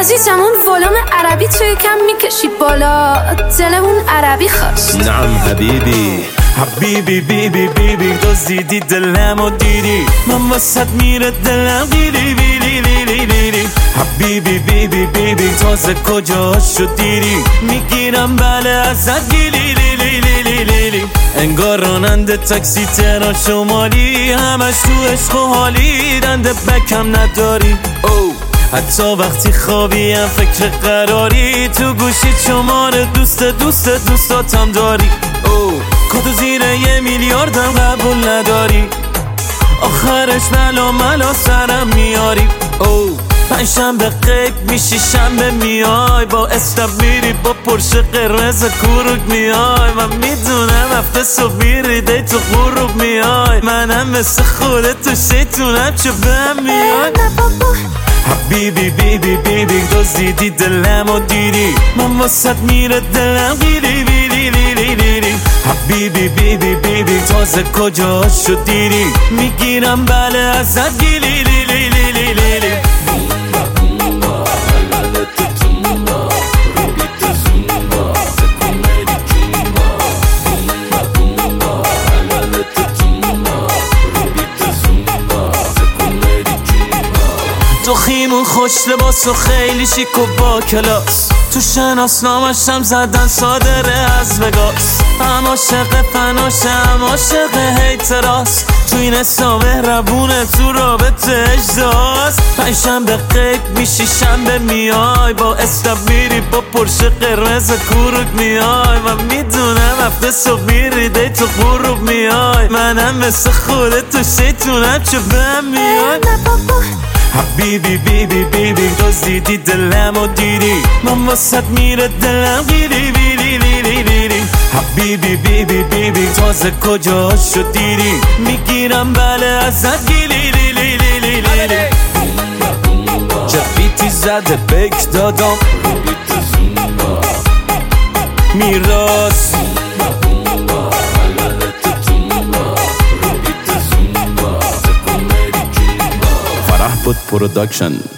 عزیزم اون ولوم عربی توی کم میکشی بالا، دل اون عربی خواست. نعم حبیبی حبیبی بیبی بیبی دزدیدی دلمو دیدی، من واسط میره دلم گیری بیلی لیلی لیلی. حبیبی بیبی بیبی تازه کجاشو دیدی، میگیرم بله ازت گیلی لیلی لیلی لیلی. انگار راننده تاکسی تهران شمالی، همش تو عشق و حالی، دنده بکم نداری. حتی وقتی خوابیم فکر قراری، تو گوشی شماره دوستاتم داری. کدو زیر 1 میلیاردم قبول نداری، آخرش ملا سرم میاری. پنجشنبه غیب میشی شنبه میای، با استاب میری با پرشه قرمز کوروک میای. من میدونم هفته صبح میری دی تو غروب میای، منم مثل خودت تو شیطونم چه بهم میای. حبیبی بیبی بیبی دزدیدی دلمو دیدی، من واسط میره دلم گیری بیلی لیلی لیلی. حبیبی بیبی بیبی تازه کجاشو دیدی، میگیرم بله ازت گیلی لیلی لیلی لیلی. تو خیمون خوش لباس و خیلی شیک و با کلاس، تو شناسنامشم زدن صادره از وگاس. هم عاشق فناشه هم عاشق هیتراس، تو این اسلام مهربونه تو رابطه اجداست. پنجشنبه غیب میشی شنبه میای، با استاب میری با پرشه قرمز کوروک میای. من میدونم هفته صبح میری دی تو غروب میای، منم مثل خودت تو شیطونم چه بهم میای. حبیبی بیبی بیبی دزدیدی دلمو دیدی، من واسط میره دلم گیری بیلی لیلی لیلی. حبیبی بیبی بیبی تازه کجاشو دیدی، میگیرم بله ازت گیلی لیلی لیلی لیلی. چه بیتی زده بک دادم میراس بود پروداکشن.